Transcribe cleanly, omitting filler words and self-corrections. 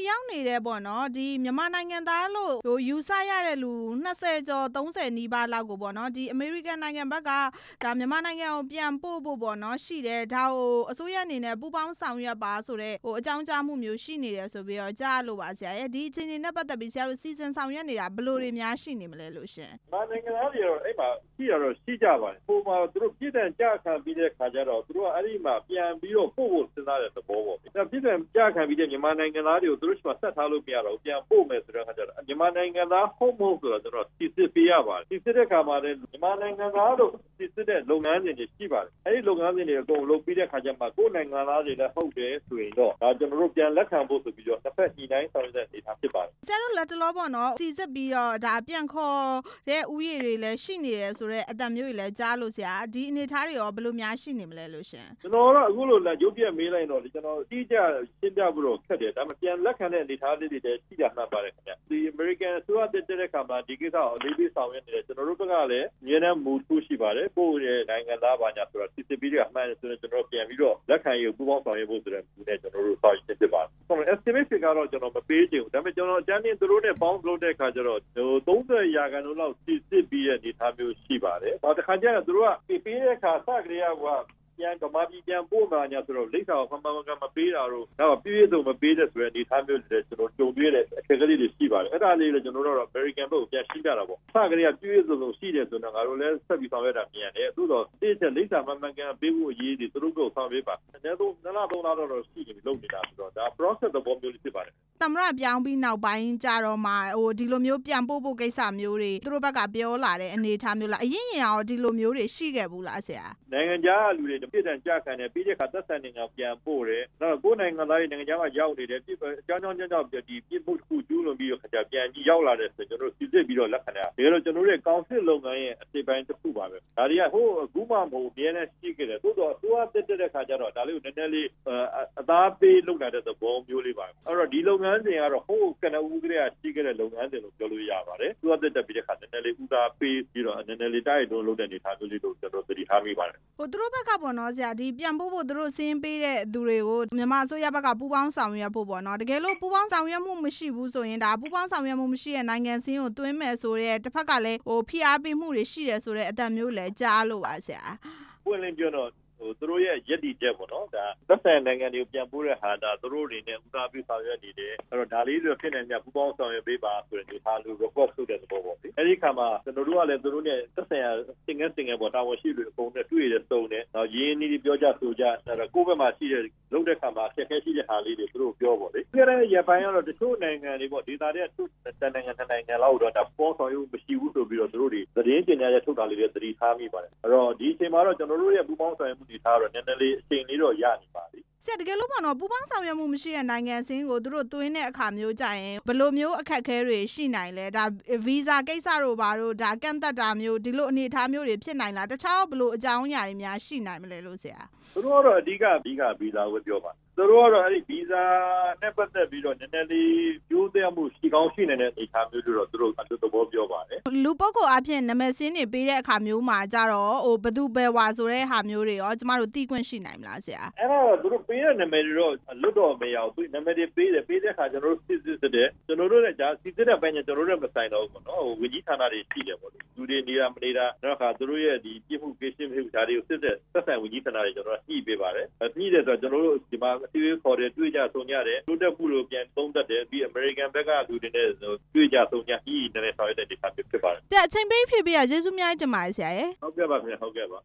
ရောက်နေတဲ့ပေါ့နော်ဒီမြန်မာနိုင်ငံသားလို့ယူဆရတဲ့လူ20ကျော်30နီးပါးလောက်ကိုပေါ့နော်ဒီအမေရိကန်နိုင်ငံဘက်ကဒါမြန်မာနိုင်ငံကိုပြန်ပို့ဖို့ပေါ့နော်ရှိတယ်ဒါကိုအစိုးရအနေနဲ့ပူးပေါင်းဆောင်ရွက်ပါဆိုတဲ့အကြောင်းကြားမှုမျိုးရှိနေတယ်ဆိုပြီးတော့ကြားလို့ပါဆရာရဲ့ဒီအခြေအနေနဲ့ပတ်သက်ပြီးဆရာတို့စီစဉ်ဆောင်ရွက်နေတာဘယ်လိုတွေများရှိနေမလဲလို့ရှင်မြန်မာနိုင်ငံသားတွေတော့အဲ့မှာရှိရတော့ရှိကြပါတယ်ပုံမှန်သူတို့ပြည်တံကြခံပြီးတဲ့ခါကျတော့သူတို့ကအဲ့ဒီမှာပြန်ပြီးတော့ပို့ဖို့စဉ်းစားတဲ့သဘောပေါ့ဒါပြည်တံကြခံပြီးတဲ့မြန်မာနိုင်ငံသားတွေကိုသူတို့ကဆက်ထားလို့မရတော့ပြန်ပို့မယ်ဆိုတဲ့ခါကျတော့မြန်မာနိုင်ငံသားဟုတ်မဟုတ်ဆိုတော့ကျွန်တော်စစ်စစ်ပေးရပါတယ်စစ်စစ်တဲ့ခါမှာလည်းမြန်မာနိုင်ငံသားတို့စစ်စစ်တဲ့လုပ်ငန်းစဉ်တွေရှိပါတယ်အဲ့ဒီလုပ်ငန်းစဉ်တွေအကုန်လုပ်ပြီးတဲ့ခါကျမှကိုယ်နိုင်ငံသားတွေလည်းဟုတ်တယ်ဆိုရင်တော့ဒါကျွန်တော်တို့ပြန်လက်ခံဖို့ဆိုပြီးတော့တစ်ဖက်ညီတိုင်းဆောင်ရွက်တဲ့အနေအထားဖြစ်ပါတယ်ဆရာတို့လက်တလောပေါ့နော်စီစစ်ပြီးတော့ဒါပြန်ခေါ်တဲ့ဥယျာဉ်တွေလည်းရှိနေတယ်ဆိုတော့အတန်မျိုးတွေလည်းကြားလို့ဆရာဒီအနေအထားတွေရောဘယ်လိုများရှိနေမလဲလို့ရှင်ကျွန်တော်တော့အခုလိုလက်ရုပ်ပြမေးလိုက်တော့ကျွန်တော်အတိအကျရှင်းပြဖို့တော့ခက်တယ်ဒါပေမဲ့ပြန်လက်ခံတဲ့အနေအထားလေးတွေလည်းရှိတာမှတ်ပါတယ်ခင်ဗျဒီ American ဆိုတဲ့ခါမှာဒီကိစ္စကိုအလေးပေးဆောင်ရွက်နေတယ်ကျွန်တော်တို့ဘက်ကလည်းအများနဲ့မူထူးရှိပါတယ်ကိုယ့်ရဲ့နိုင်ငံသားဘာညာဆိုတော့စစ်စစ်ပြီးတော့အမှန်ဆိုတော့ကျွန်တော်ပြန်ပြီးတော့လက်ခံရေးပူးပေါင်းဆောင်ရွက်ဖို့ဆိုတဲ့ဒီနဲ့ကျွန်တော်တို့ဆောင်ရွက်ဖြစ်ပါတယ်ဆိုတော့ estimate ကတော့ကျွန်တော်မပေးချင်ဘူးဒါပေမဲ့ကျွန်တော်အကြမ်းဖျင်းသူတို့နဲ့ပေါင်းလုပ်တဲ့အခါကျတော့30ရာခိုင်နှုန်းလောက်စစ်ပြီးတဲ့အနေအထားမျိုးရှိပါတယ်။တခါကျတော့သူတို့ကပေးတဲ့အခါစကလေးကပြန်ကမာပြည်ပြန်ပို့မှာညာဆိုတော့လိပ်စာကိုမှန်မှန်မပေးတာတော့ဒါပြည့်စုံမပေးတဲ့ဆိုတဲ့အနေအထားမျိုးတွေကျွန်တော်ကြုံတွေ့တဲ့အခက်အခဲတွေရှိပါတယ်အဲ့ဒါလေးလည်းကျွန်တော်တို့တော့ American ဘက်ကိုပြန်ရှင်းပြတာပေါ့စကလေးကပြည့်စုံရှိတယ်ဆိုတော့ငါတို့လည်းဆက်ပြီးဆောင်ရွက်တာမြင်တယ်သို့တော့တိကျလိပ်စာမှန်မှန်ပေးဖို့အရေးတွေသူတို့ကိုဆောင်ရွက်ပါအနည်းဆုံး2လ3လတော့ရှိနေပြီလုပ်နေတာဆိုတော့ဒါ process သဘောမျိုးလေးဖြစ်ပါတယ်သမရပြောင်းပြီးနောက်ပိုင်းကြတော့မှဒီလိုမျိုးပြန်ပို့ဖို့ကိစ္စမျိုးတွေသူတို့ဘက်ကပြောလာတဲ့အနေအထားမျိုးလားအရင်ရောဒီလိုမျိုးတွေရှိခဲ့ဘူးလားဆရာနိုင်ငံခြားလူတွေတပြည့်တန်ကြခံတယ်ပြီးတဲ့အခါသက်ဆိုင်နိုင်ငံပြန်ပို့တယ်နောက်ကိုယ်နိုင်ငံသားတွေနိုင်ငံခြားမှာရောက်နေတယ်အကြောင်းဒီပြစ်မှုတစ်ခုကျူးလွန်ပြီးတော့ခါကြပြန်ကြီးရောက်လာတဲ့ဆိုကျွန်တော်စစ်စစ်ပြီးတော့လက်ခံတာဒါကတော့ကျွန်တော်တို့ရဲ့ကောင်စစ်လုပ်ငန်းရဲ့အစိပ်ပိုင်းတစ်ခုပါပဲဒါတွေကဟိုအခုမှမဟုတ်အများနဲ့ရှိခဲ့တယ်သို့တော့သူကတက်တဲ့ခါကျတော့ဒါလေးကိုနည်းနည်းလေးအသားပေးလုပ်လာတဲ့သဘောမျိုးလေးပါအဲ့တော့ဒီလုပ်ငန်းစဉ်ကတော့ဟိုကနဦးကလေးကရှိခဲ့တဲ့လုပ်ငန်းစဉ်လို့ပြောလို့ရပါတယ်သူကတက်ပြီးတဲ့ခါနည်းနည်းလေးဥသားပေးပြီးတော့နည်းနည်းလေးတိုက်တွန်းလုပ်တဲ့အနေအထားမျိုးလေးတို့ကျွန်တော်သတိထားမိပါတယ်သူတို့ဘက်ကပေါ့နော်ဆရာဒီပြန်ပို့ဖို့သူတို့စင်းပေးတဲ့သူတွေကိုမြန်မာအစိုးရဘက်ကပူးပေါင်းဆောင်ရွက်ဖို့ပေါ့နော်တကယ်လို့ပူးပေါင်းဆောင်ရွက်မှုမရှိဘူးဆိုရင်ဒါပူးပေါင်းဆောင်ရွက်မှုမရှိတဲ့နိုင်ငံစင်းကိုတွင်းမယ်ဆိုတဲ့တစ်ဖက်ကလည်းဖိအားပေးမှုတွေရှိတယ်ဆိုတဲ့အတန်မျိုးလည်းကြားလို့ပါဆရာပွင့်လင်းပြောတော့သူတို့ရဲ့ရည်တည်ချက်ပေါ့နော်ဒါသက်ဆိုင်နိုင်ငံတွေကိုပြန်ပို့တဲ့ဟာဒါသူတို့တွေနဲ့ဥစားပြုဆောင်ရွက်နေတယ်အဲ့တော့ဒါလေးတွေဖြစ်နေမြပူပေါင်းဆောင်ရွက်ပေးပါဆိုတဲ့ဒီဟာလူ report လုပ်တဲ့သဘောပေါ့ဒီအဲ့ဒီခါမှာကျွန်တော်တို့ကလည်းသူတို့နဲ့သက်ဆိုင်ရာတင်ငယ်ပေါ်တာဝန်ရှိတွေအကုန်နဲ့တွေ့ရတဲ့စုံနဲ့ရင်းနှီးပြီးပြောကြဆိုကြအဲ့တော့ကိုယ့်ဘက်မှာရှိတဲ့လုပ်တဲ့ခါမှာအခက်အခဲရှိတဲ့ဟာလေးတွေသူတို့ပြောပေါ့လေဒီကနေ့ရပိုင်းကတော့တချို့နိုင်ငံတွေပေါ့ဒေသတွေသူတနိုင်ငံလောက်တော့ဒါပေါ်ဆောင်ရုံမရှိဘူးဆိုပြီးတော့သူတို့တွေသတင်းကျင်ညာရထုတ်တာလေးတွေသတိထားမိပါတယ်အဲ့တော့ဒီအချိန်မှာတော့ကျွန်တော်တို့ရဲ့ပူပေါင်းဆောင်ရွက်မှုတွေထားတော့နည်းနည်းလေးအချိန်လေးတော့ရနေပါပြီဆရာတကယ်လို့ပေါ့နော်ပူပေါင်းဆောင်ရွက်မှုမရှိတဲ့နိုင်ငံစင်းကိုသူတို့တွင်းတဲ့အခါမျိုးကြရင်ဘယ်လိုမျိုးအခက်အခဲတွေရှိနိုင်လဲဒါဗီဇာကိစ္စတို့ဘာတို့ဒါကန့်သက်တာမျိုးဒီလိုအနေအထားမျိုးတွေဖြစ်နိုင်လားတခြားဘယ်လိုအကြောင်းအရာတွေများရှိနိုင်မလဲလို့ဆရာသူတို့ကတော့အဓိကဗီဇာကိုပြောပါသူတို့ကတော့အဲ့ဒီဗီဇာနဲ့ပတ်သက်ပြီးတော့နည်းနည်းလေးကျိုးသက်မှုရှိကောင်းရှိနေတဲ့အနေအထားမျိုးတွေတော့သူတို့အတူသဘောပြောပါတယ်လူပုဂ္ဂိုလ်အဖြစ်နာမည်စင်းတွေပေးတဲ့အခါမျိုးမှာကြတော့ဘယ်သူဘယ်ဝါဆိုတဲ့ဟာမျိုးတွေရောကျမတို့သိခွင့်ရှိနိုင်မလားဆရာအဲ့တော့သူတို့ပေးတဲ့နာမည်တွေတော့လွတ်တော့မရဘူးသူနာမည်တွေပေးတဲ့အခါကျွန်တော်တို့စစ်တယ်ကျွန်တော်တို့လည်းဂျာစစ်တဲ့ပိုင်းကျွန်တော်တို့လည်းမဆိုင်တော့ဘူးနော်ဝကြီးဌာနတွေရှိတယ်ပေါ့လေလူတွေနေတာမနေတာတော့ခါသူတို့ရဲ့ဒီပြစ်မှုကိစ္စမျိုးဒါတွေကိုစစ်တဲ့သက်ဆိုင်ဝကြီးဌာနတွေကျွန်တော်ညှိပေးပါတယ်ညှိတဲ့ဆိုကျွန်တော်တို့ဒီမှာအစည်းအဝေးခေါ်တယ်တွေ့ကြဆုံကြတယ်တိုးတက်မှုလို့ပြန်သုံးသပ်တယ်ပြီး American ဘက်ကလူတွေနဲ့တွေ့ကြဆုံကြညှိနေတဲ့ဆောင်ရွက်တဲ့ဒီခါဖြစ်ပါတယ်တဲ့အချိန်ပေးဖြစ်ပြီးကျေးဇူးများတင်ပါတယ်ဆရာရေဟုတ်ကဲ့ပါခင်ဗျာဟုတ်ကဲ့ပါ